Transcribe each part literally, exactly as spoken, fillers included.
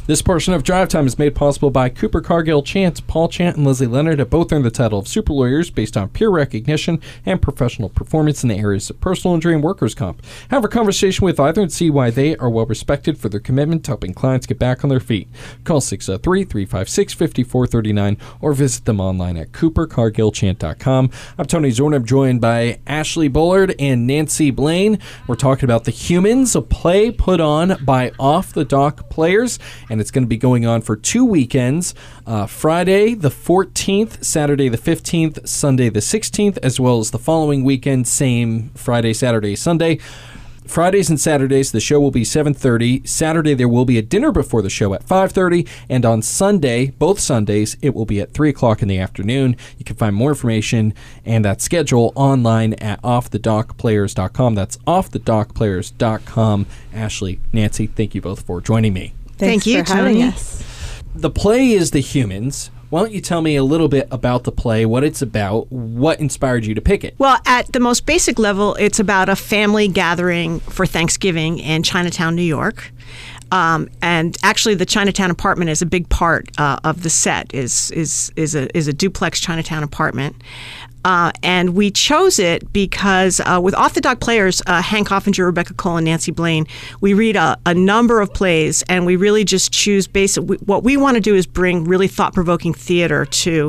This portion of Drive Time is made possible by Cooper Cargill Chant. Paul Chant and Leslie Leonard have both earned the title of super lawyers based on peer recognition and professional performance in the areas of personal injury and workers' comp. Have a conversation with either and see why they are well respected for their commitment to helping clients get back on their feet. Call six oh three, three five six, five four three nine or visit them online at cooper cargill chant dot com. I'm Tony Zorn. I'm joined by Ashley Bullard and Nancy Blaine. We're talking about The Humans, a play put on by Off the Dock Players, and it's going to be going on for two weekends, uh, Friday the fourteenth, Saturday the fifteenth, Sunday the sixteenth, as well as the following weekend, same Friday, Saturday, Sunday. Fridays and Saturdays, the show will be seven thirty. Saturday, there will be a dinner before the show at five thirty. And on Sunday, both Sundays, it will be at three o'clock in the afternoon. You can find more information and that schedule online at off the dock players dot com. That's off the dock players dot com. Ashley, Nancy, thank you both for joining me. Thanks Thank you, for having Tony. us. The play is The Humans. Why don't you tell me a little bit about the play, what it's about, what inspired you to pick it? Well, at the most basic level, it's about a family gathering for Thanksgiving in Chinatown, New York. Um, and actually, the Chinatown apartment is a big part uh, of the set. is is is a is a duplex Chinatown apartment. Uh, and we chose it because uh, with Off the Dock Players, uh, Hank Hoffinger, Rebecca Cole, and Nancy Blaine, we read a, a number of plays, and we really just choose basic. We, what we want to do is bring really thought-provoking theater to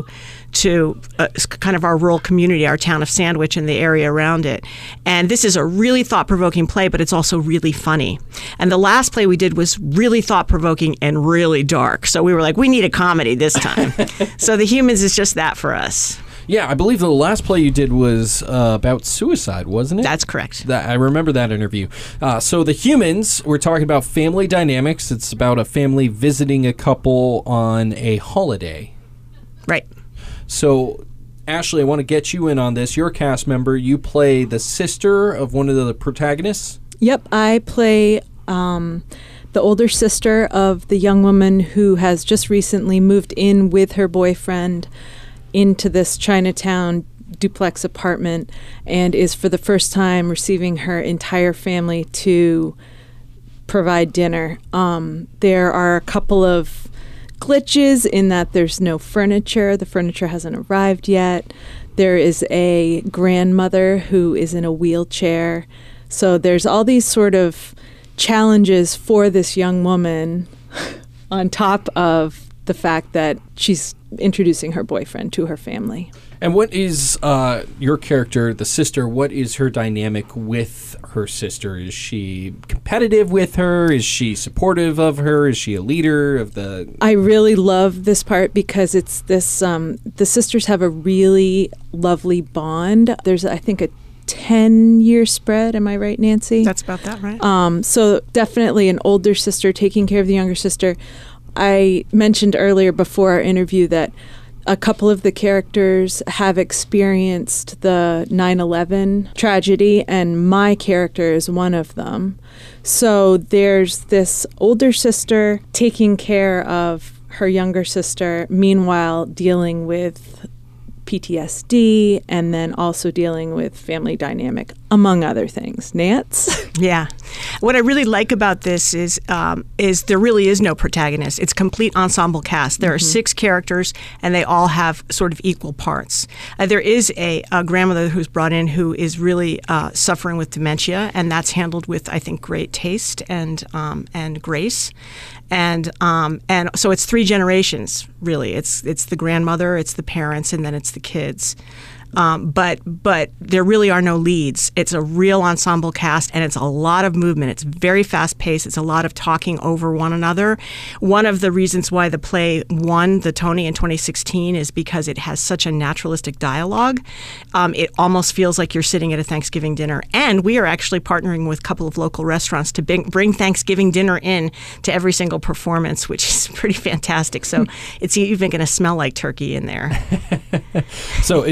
to uh, kind of our rural community, our town of Sandwich and the area around it. And this is a really thought-provoking play, but it's also really funny. And the last play we did was really thought-provoking and really dark. So we were like, we need a comedy this time. So The Humans is just that for us. Yeah, I believe the last play you did was uh, about suicide, wasn't it? That's correct. That, I remember that interview. Uh, so The Humans, we're talking about family dynamics. It's about a family visiting a couple on a holiday. Right. So, Ashley, I want to get you in on this. You're a cast member. You play the sister of one of the protagonists. Yep, I play um, the older sister of the young woman who has just recently moved in with her boyfriend into this Chinatown duplex apartment and is for the first time receiving her entire family to provide dinner. Um, there are a couple of glitches in that there's no furniture. The furniture hasn't arrived yet. There is a grandmother who is in a wheelchair. So there's all these sort of challenges for this young woman on top of the fact that she's introducing her boyfriend to her family. And what is uh, your character, the sister, what is her dynamic with her sister? Is she competitive with her? Is she supportive of her? Is she a leader of the... I really love this part because it's this, um, the sisters have a really lovely bond. There's, I think, a ten-year spread. Am I right, Nancy? That's about that, right? Um, so definitely an older sister taking care of the younger sister. I mentioned earlier before our interview that a couple of the characters have experienced the nine eleven tragedy, and my character is one of them. So there's this older sister taking care of her younger sister, meanwhile dealing with P T S D and then also dealing with family dynamic, among other things. Nance? Yeah. What I really like about this is um, is there really is no protagonist. It's a complete ensemble cast. There mm-hmm. are six characters, and they all have sort of equal parts. Uh, there is a, a grandmother who's brought in who is really uh, suffering with dementia, and that's handled with, I think, great taste and um, and grace. And um, and so it's three generations, really. It's it's the grandmother, it's the parents, and then it's the kids. Um, but but there really are no leads. It's a real ensemble cast, and it's a lot of movement. It's very fast-paced. It's a lot of talking over one another. One of the reasons why the play won the Tony in twenty sixteen is because it has such a naturalistic dialogue. Um, it almost feels like you're sitting at a Thanksgiving dinner. And we are actually partnering with a couple of local restaurants to bring, bring Thanksgiving dinner in to every single performance, which is pretty fantastic. So it's even going to smell like turkey in there. So it's The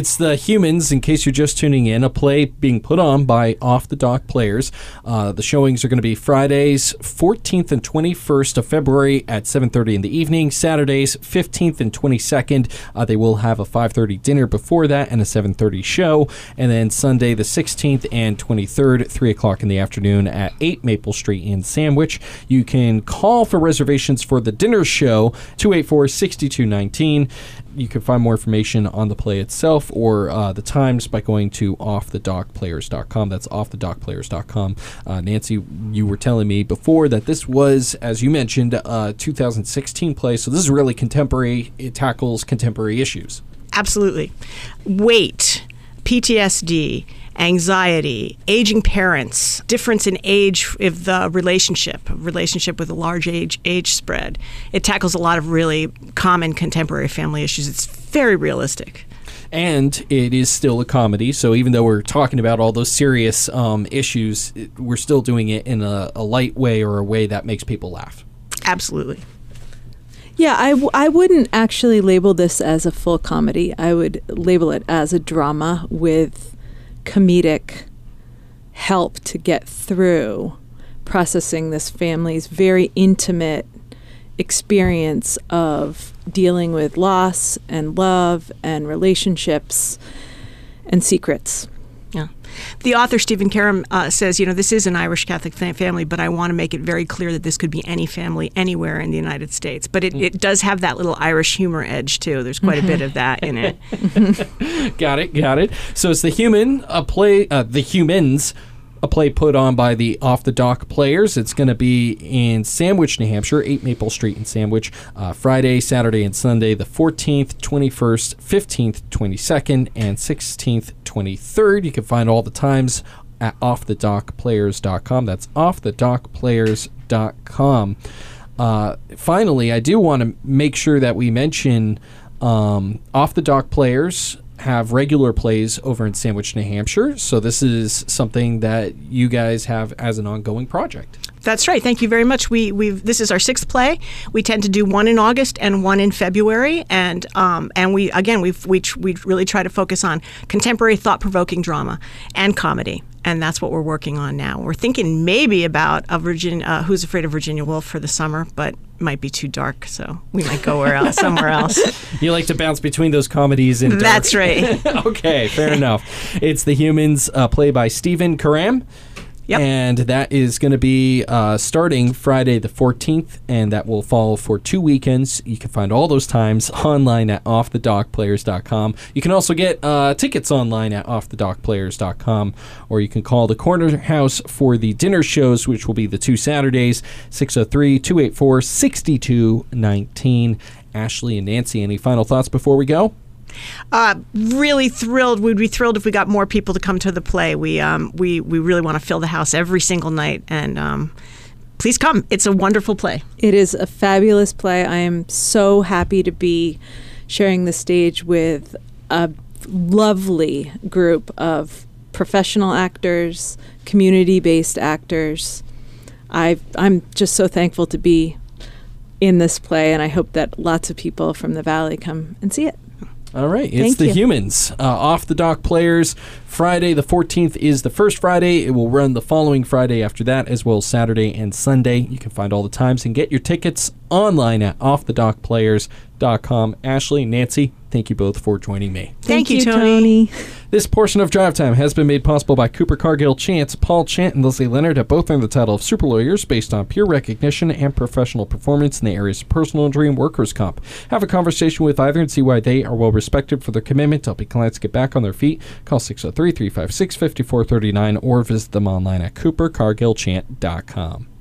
Humans, in case you're just tuning in, a play being put on by Off the Dock Players. Uh, the showings are going to be Fridays, fourteenth and twenty-first of February at seven thirty in the evening. Saturdays, fifteenth and twenty-second. Uh, they will have a five thirty dinner before that and a seven thirty show. And then Sunday, the sixteenth and twenty-third, three o'clock in the afternoon at eight Maple Street in Sandwich. You can call for reservations for the dinner show, two eight four, six two one nine. You can find more information on the play itself or uh, the times by going to off the dock players dot com. That's off the dock players dot com. Uh, Nancy, you were telling me before that this was, as you mentioned, a two thousand sixteen play, so this is really contemporary. It tackles contemporary issues. Absolutely. Weight, P T S D, anxiety, aging parents, difference in age of the relationship, relationship with a large age age spread. It tackles a lot of really common contemporary family issues. It's very realistic. And it is still a comedy, so even though we're talking about all those serious um, issues, it, we're still doing it in a, a light way or a way that makes people laugh. Absolutely. Yeah, I, w- I wouldn't actually label this as a full comedy. I would label it as a drama with comedic help to get through processing this family's very intimate experience of dealing with loss and love and relationships and secrets. Yeah. The author, Stephen Karam, uh, says, you know, this is an Irish Catholic family, but I want to make it very clear that this could be any family anywhere in the United States. But it, mm. it does have that little Irish humor edge, too. There's quite a bit of that in it. Got it, got it. So it's The Human, a play, uh, The Humans, a play put on by the Off the Dock Players. It's going to be in Sandwich, New Hampshire, eight Maple Street in Sandwich, uh, Friday, Saturday, and Sunday, the fourteenth, twenty-first, fifteenth, twenty-second, and sixteenth, twenty-third. You can find all the times at off the dock players dot com. That's off the dock players dot com. Uh, finally, I do want to make sure that we mention um, Off the Dock Players have regular plays over in Sandwich, New Hampshire. So this is something that you guys have as an ongoing project. That's right. Thank you very much. We we've this is our sixth play. We tend to do one in August and one in February, and um and we again we've we we really try to focus on contemporary thought-provoking drama and comedy, and that's what we're working on now. We're thinking maybe about a Virginia uh, Who's Afraid of Virginia Woolf for the summer, but it might be too dark, so we might go where else, somewhere else. You like to bounce between those comedies and dark. That's right. Okay, fair enough. It's The Humans, uh, played by Stephen Karam. Yep. And that is going to be uh, starting Friday the fourteenth, and that will fall for two weekends. You can find all those times online at off the dock players dot com. You can also get uh, tickets online at off the dock players dot com, or you can call the Corner House for the dinner shows, which will be the two Saturdays, six oh three, two eight four, six two one nine. Ashley and Nancy, any final thoughts before we go? Uh, really thrilled. We'd be thrilled if we got more people to come to the play. We um, we we really want to fill the house every single night, and um, please come. It's a wonderful play. It is a fabulous play. I am so happy to be sharing the stage with a lovely group of professional actors, community-based actors. I've, I'm just so thankful to be in this play, and I hope that lots of people from the Valley come and see it. All right, it's Thank The you. Humans. Uh, Off the Dock Players. Friday the fourteenth is the first Friday. It will run the following Friday after that, as well as Saturday and Sunday. You can find all the times and get your tickets online at off the dock players dot com. Ashley, Nancy, thank you both for joining me. Thank, Thank you, you, Tony. Tony. This portion of Drive Time has been made possible by Cooper Cargill Chance. Paul Chant and Leslie Leonard have both earned the title of super lawyers based on peer recognition and professional performance in the areas of personal injury and workers' comp. Have a conversation with either and see why they are well respected for their commitment to helping clients get back on their feet. Call six oh three, three five six, five four three nine or visit them online at cooper cargill chant dot com.